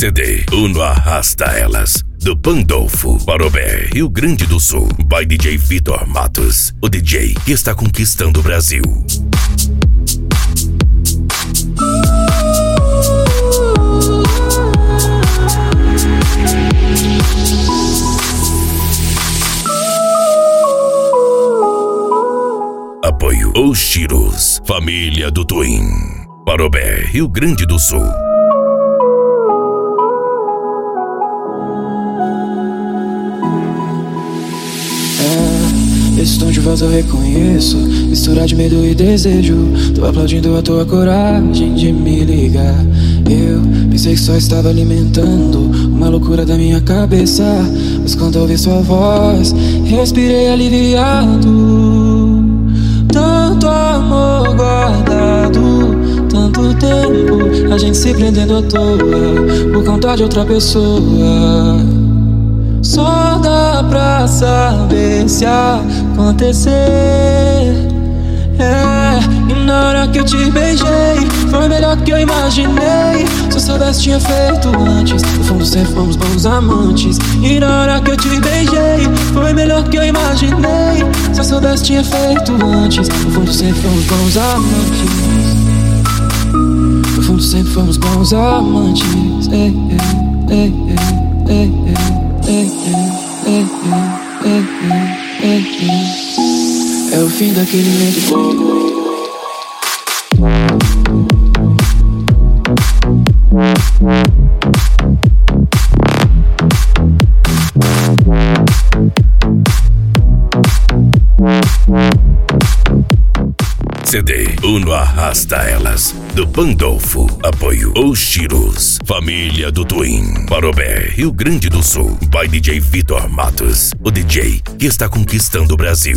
CD Uno Arrasta Elas, do Pandolfo, Parobé, Rio Grande do Sul, by DJ Vitor Matos, o DJ que está conquistando o Brasil. Apoio Os Chiros, família do Twin, Parobé, Rio Grande do Sul. Esse tom de voz eu reconheço, mistura de medo e desejo. Tô aplaudindo a tua coragem de me ligar. Eu pensei que só estava alimentando uma loucura da minha cabeça, mas quando ouvi sua voz, respirei aliviado. Tanto amor guardado, tanto tempo, a gente se prendendo à toa por conta de outra pessoa. Só dá pra saber se acontecer. E na hora que eu te beijei, foi melhor do que eu imaginei. Se eu soubesse tinha feito antes, no fundo sempre fomos bons amantes. E na hora que eu te beijei, foi melhor do que eu imaginei. Se eu soubesse tinha feito antes, no fundo sempre fomos bons amantes. No fundo sempre fomos bons amantes. É o fim daquele medo bobo. CD Uno Arrasta Elas, do Pandolfo, apoio Os Chiros, família do Twin, Parobé, Rio Grande do Sul, by DJ Vitor Matos, o DJ que está conquistando o Brasil.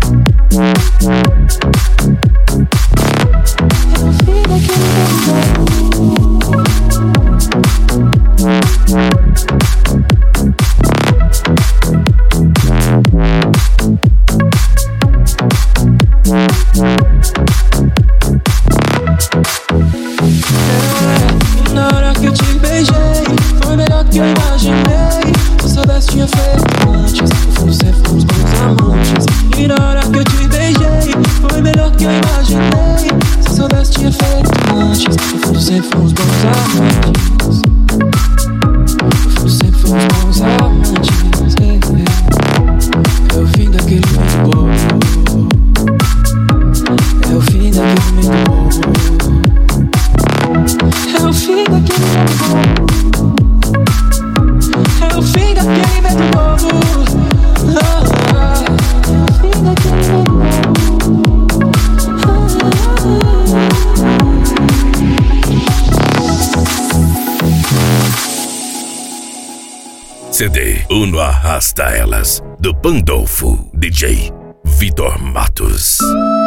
Na hora que eu te beijei, foi melhor do que eu imaginei. Se eu soubesse tinha feito antes, no fundo sempre fomos bons amantes. E na hora que eu te beijei, foi melhor do que eu imaginei. Se eu soubesse tinha feito antes, no fundo sempre fomos bons amantes. No fundo sempre fomos bons amantes. É o fim daquele momento bobo. É o fim daquele momento bobo. É o fim daquele medo bobo. É o fim daquele medo bobo. É o fim daquele medo bobo. CD Uno Arrasta Elas, do Pandolfo, DJ Vitor Matos.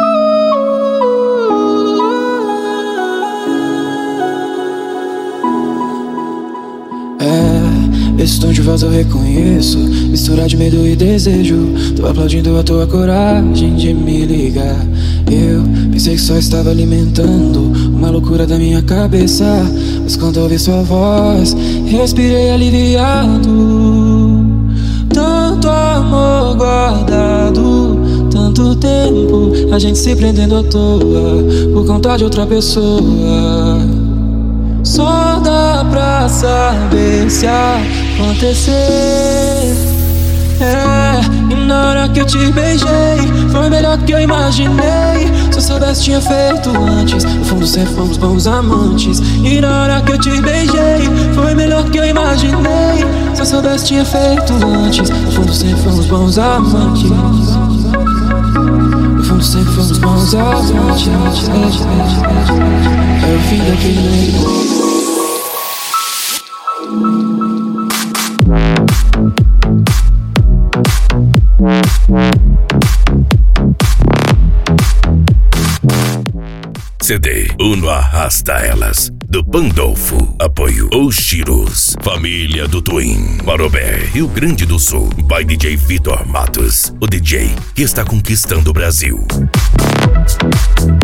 Esse tom de voz eu reconheço, mistura de medo e desejo. Tô aplaudindo a tua coragem de me ligar. Eu pensei que só estava alimentando uma loucura da minha cabeça, mas quando ouvi sua voz, respirei aliviado. Tanto amor guardado, tanto tempo, a gente se prendendo à toa por conta de outra pessoa. Só dá pra saber se acontecer. E na hora que eu te beijei, foi melhor do que eu imaginei. Se eu soubesse tinha feito antes, no fundo sempre fomos bons amantes. E na hora que eu te beijei, foi melhor do que eu imaginei. Se eu soubesse tinha feito antes, no fundo sempre fomos bons amantes. No fundo sempre fomos bons amantes. É o fim daquele medo. CD Uno Arrasta Elas, do Pandolfo, apoio Os Chiros, família do Twin, Parobé, Rio Grande do Sul, by DJ Vitor Matos, o DJ que está conquistando o Brasil.